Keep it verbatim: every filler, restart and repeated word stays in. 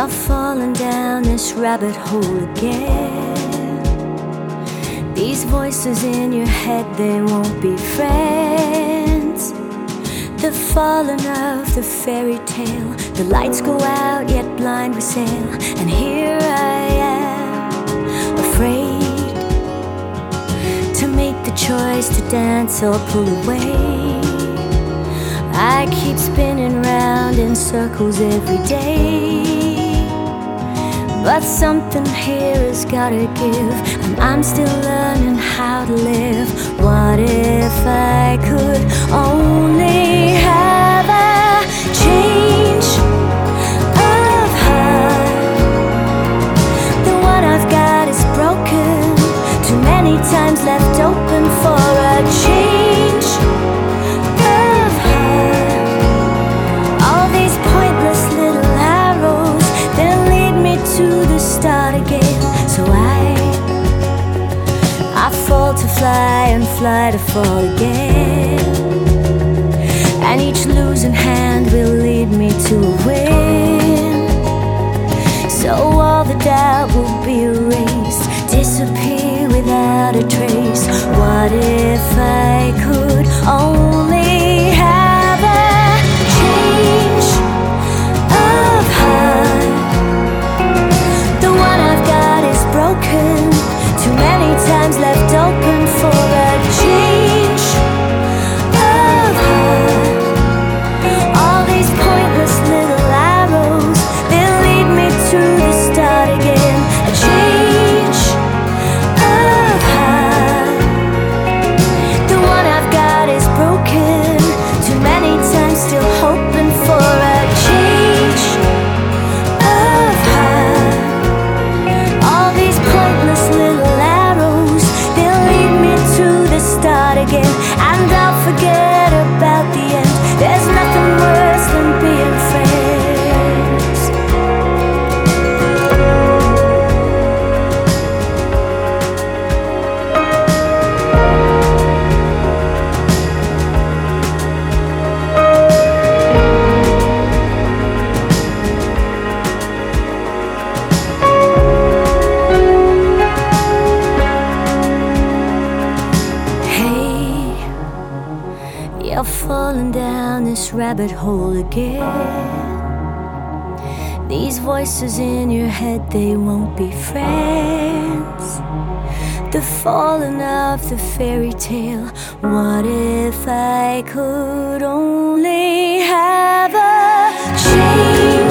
You're falling down this rabbit hole again. These voices in your head, they won't be friends. The falling of the fairy tale. The lights go out, yet blind we sail. And here I am, afraid to make the choice to dance or pull away. I keep spinning round in circles every day, but something here has gotta give, and I'm still learning how to live. What if I could only have a change of heart? The one I've got is broken, too many times left open for a change of heart. All these pointless little arrows, they'll lead me to the start again. So I, I fall to fly and fly to fall again. And each losing hand will lead me to a win. So all the doubt will be erased, disappear without a trace. What if I could only have a change of heart? The one I've got is broken, too many times left open for a change of heart. All these pointless little arrows, they'll lead me to the start again. A change of heart. The one I've got is broken, too many times still hoping for a change of heart. All these pointless little arrows, they'll lead me to the start again. And I'll forget about the end. There's nothing worse than being friends. You're falling down this rabbit hole again. These voices in your head, they won't be friends. The falling of the fairy tale. What if I could only have a change